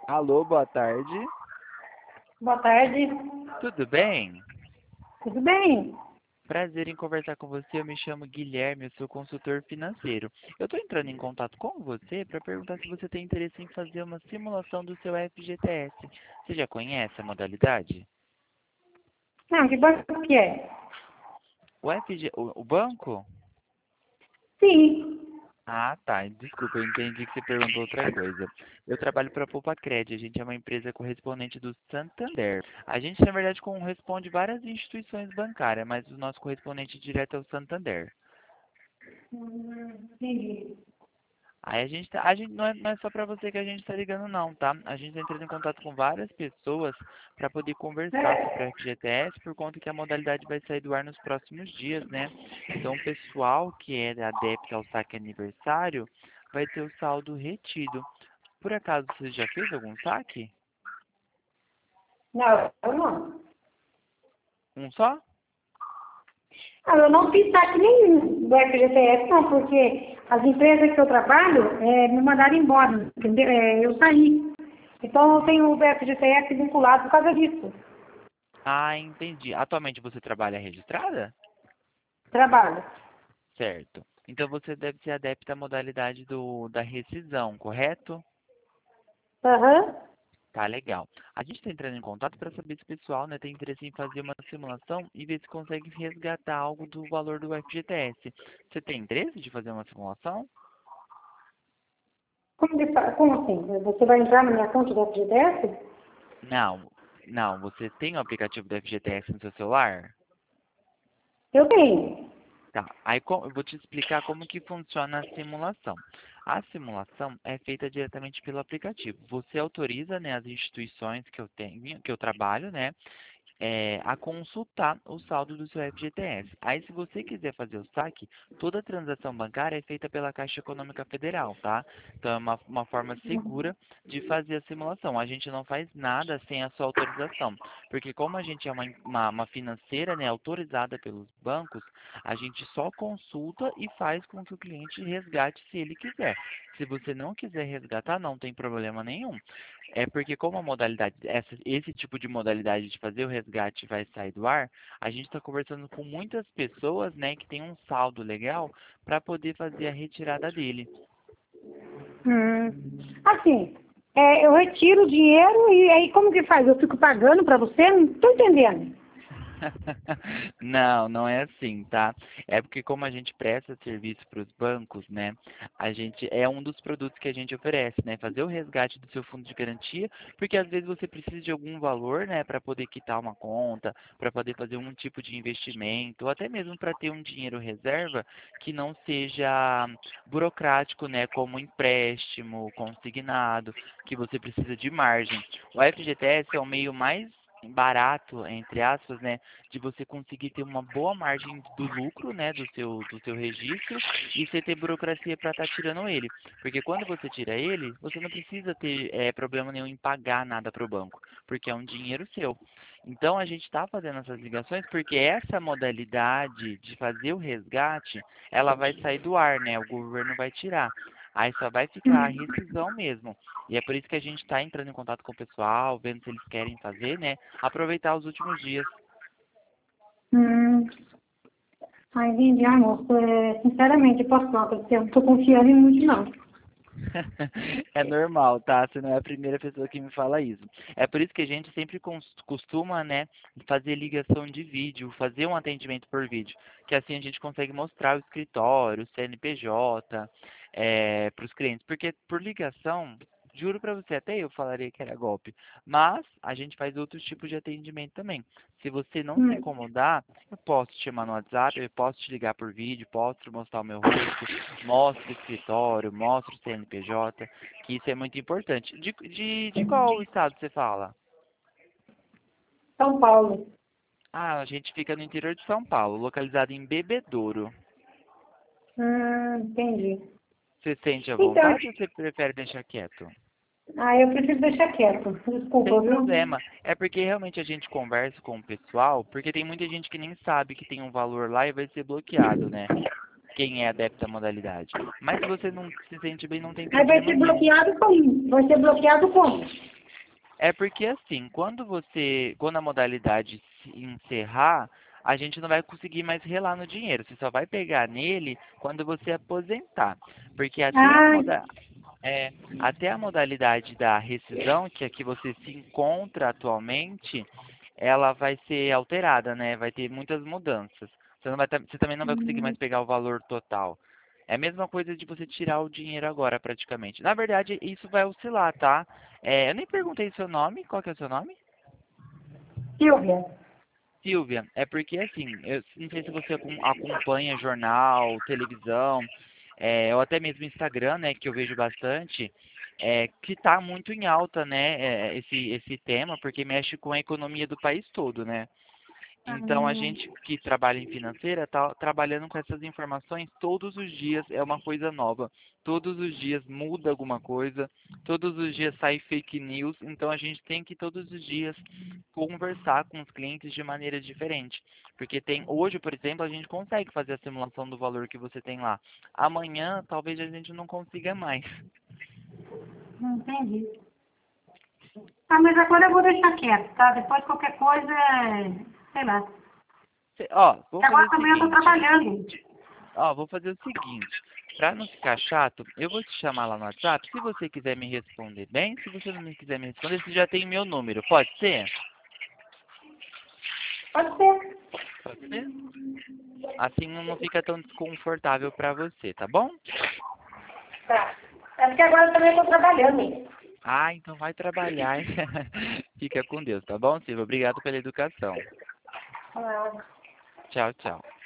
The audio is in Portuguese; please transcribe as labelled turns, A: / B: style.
A: Alô, boa tarde.
B: Boa tarde.
A: Tudo bem?
B: Tudo bem?
A: Prazer em conversar com você. Eu me chamo Guilherme, eu sou consultor financeiro. Eu estou entrando em contato com você para perguntar se você tem interesse em fazer uma simulação do seu FGTS. Você já conhece a modalidade?
B: Não, que banco que é?
A: O banco?
B: Sim.
A: Ah, tá. Desculpa, eu entendi que você perguntou outra coisa. Eu trabalho para a Poupacred, a gente é uma empresa correspondente do Santander. A gente, na verdade, corresponde várias instituições bancárias, mas o nosso correspondente direto é o Santander.
B: Entendi.
A: Aí a gente não é só para você que a gente está ligando não, tá? A gente está entrando em contato com várias pessoas para poder conversar sobre a FGTS por conta que a modalidade vai sair do ar nos próximos dias, né? Então o pessoal que é adepto ao saque aniversário vai ter o saldo retido. Por acaso você já fez algum saque?
B: Não, eu não.
A: Um só?
B: Ah, eu não fiz saque nenhum do FGTS, não, porque as empresas que eu trabalho me mandaram embora, entendeu? Eu saí. Então eu tenho o FGTS vinculado por causa disso.
A: Ah, entendi. Atualmente você trabalha registrada?
B: Trabalho.
A: Certo. Então você deve ser adepto à modalidade da rescisão, correto?
B: Aham.
A: Tá, legal. A gente está entrando em contato para saber se o pessoal, né, tem interesse em fazer uma simulação e ver se consegue resgatar algo do valor do FGTS. Você tem interesse de fazer uma simulação?
B: Como assim? Você vai entrar na minha conta do FGTS?
A: Não, não. Você tem o aplicativo do FGTS no seu celular?
B: Eu tenho.
A: Tá. Aí eu vou te explicar como que funciona a simulação. A simulação é feita diretamente pelo aplicativo. Você autoriza, né, as instituições que eu tenho, que eu trabalho, né, a consultar o saldo do seu FGTS. Aí, se você quiser fazer o saque, toda transação bancária é feita pela Caixa Econômica Federal, tá? Então, é uma forma segura de fazer a simulação. A gente não faz nada sem a sua autorização, porque como a gente é uma financeira, né, autorizada pelos bancos, a gente só consulta e faz com que o cliente resgate se ele quiser. Se você não quiser resgatar, não tem problema nenhum. É porque como a modalidade, esse tipo de modalidade de fazer o resgate vai sair do ar, a gente está conversando com muitas pessoas, né, que tem um saldo legal para poder fazer a retirada dele.
B: Assim, eu retiro o dinheiro e aí como que faz? Eu fico pagando para você? Não estou entendendo.
A: Não, não é assim, tá? É porque como a gente presta serviço para os bancos, né? A gente é um dos produtos que a gente oferece, né? Fazer o resgate do seu fundo de garantia, porque às vezes você precisa de algum valor, né, para poder quitar uma conta, para poder fazer um tipo de investimento, ou até mesmo para ter um dinheiro reserva que não seja burocrático, né, como empréstimo, consignado, que você precisa de margem. O FGTS é o meio mais barato, entre aspas, né, de você conseguir ter uma boa margem do lucro, né, do seu registro e você ter burocracia para estar tirando ele. Porque quando você tira ele, você não precisa ter problema nenhum em pagar nada para o banco, porque é um dinheiro seu. Então a gente está fazendo essas ligações porque essa modalidade de fazer o resgate, ela vai sair do ar, né? O governo vai tirar. Aí só vai ficar a rescisão mesmo. E é por isso que a gente está entrando em contato com o pessoal, vendo se eles querem fazer, né? Aproveitar os últimos dias.
B: Hum, entendi, amor. Sinceramente, eu posso falar pra você, eu não estou confiando em muito, não.
A: É normal, tá? Você não é a primeira pessoa que me fala isso. É por isso que a gente sempre costuma, né, fazer ligação de vídeo, fazer um atendimento por vídeo, que assim a gente consegue mostrar o escritório, o CNPJ, para os clientes. Porque por ligação, juro para você, até eu falaria que era golpe. Mas a gente faz outros tipos de atendimento também. Se você não se
B: Hum,
A: incomodar, eu posso te chamar no WhatsApp, eu posso te ligar por vídeo, posso te mostrar o meu rosto, mostra o escritório, mostra o CNPJ, que isso é muito importante. De qual estado você fala?
B: São Paulo.
A: Ah, a gente fica no interior de São Paulo, localizado em Bebedouro.
B: Entendi.
A: Você sente à
B: Então,
A: vontade ou você prefere deixar quieto?
B: eu prefiro deixar quieto.
A: Sem
B: Desculpa, viu?
A: problema. É porque realmente a gente conversa com o pessoal, porque tem muita gente que nem sabe que tem um valor lá e vai ser bloqueado, né? Quem é adepto à modalidade. Mas se você não se sente bem, não tem
B: Aí vai
A: problema
B: ser
A: nenhum.
B: bloqueado como? Vai ser bloqueado como?
A: É porque assim, quando a modalidade se encerrar, a gente não vai conseguir mais relar no dinheiro. Você só vai pegar nele quando você aposentar. Porque
B: Ah,
A: até a modalidade da rescisão, que é que você se encontra atualmente, ela vai ser alterada, né? Vai ter muitas mudanças. Você também não vai conseguir mais pegar o valor total. É a mesma coisa de você tirar o dinheiro agora, praticamente. Na verdade, isso vai oscilar, tá? Eu nem perguntei seu nome. Qual que é o seu nome?
B: Silvia.
A: Silvia. É porque, assim, eu não sei se você acompanha jornal, televisão, ou até mesmo Instagram, né, que eu vejo bastante, que está muito em alta, né, esse tema, porque mexe com a economia do país todo, né? Então, a gente que trabalha em financeira está trabalhando com essas informações todos os dias, é uma coisa nova. Todos os dias muda alguma coisa, todos os dias sai fake news, então a gente tem que todos os dias conversar com os clientes de maneira diferente. Porque hoje, por exemplo, a gente consegue fazer a simulação do valor que você tem lá. Amanhã, talvez a gente não consiga mais.
B: Entendi. Ah, mas agora eu vou deixar quieto, tá? Depois qualquer coisa, sei lá.
A: Ó, vamos
B: Porque
A: fazer
B: agora
A: o
B: também eu tô
A: seguinte.
B: trabalhando.
A: Ó, vou fazer o seguinte. Para não ficar chato, eu vou te chamar lá no WhatsApp. Se você quiser me responder bem, se você não me quiser me responder, você já tem meu número. Pode ser?
B: Pode ser.
A: Pode ser? Assim não fica tão desconfortável para você, tá bom?
B: Tá. É porque agora também eu tô trabalhando.
A: Ah, então vai trabalhar. Fica com Deus, tá bom, Silvia? Obrigado pela educação.
B: Ah.
A: Tchau, tchau.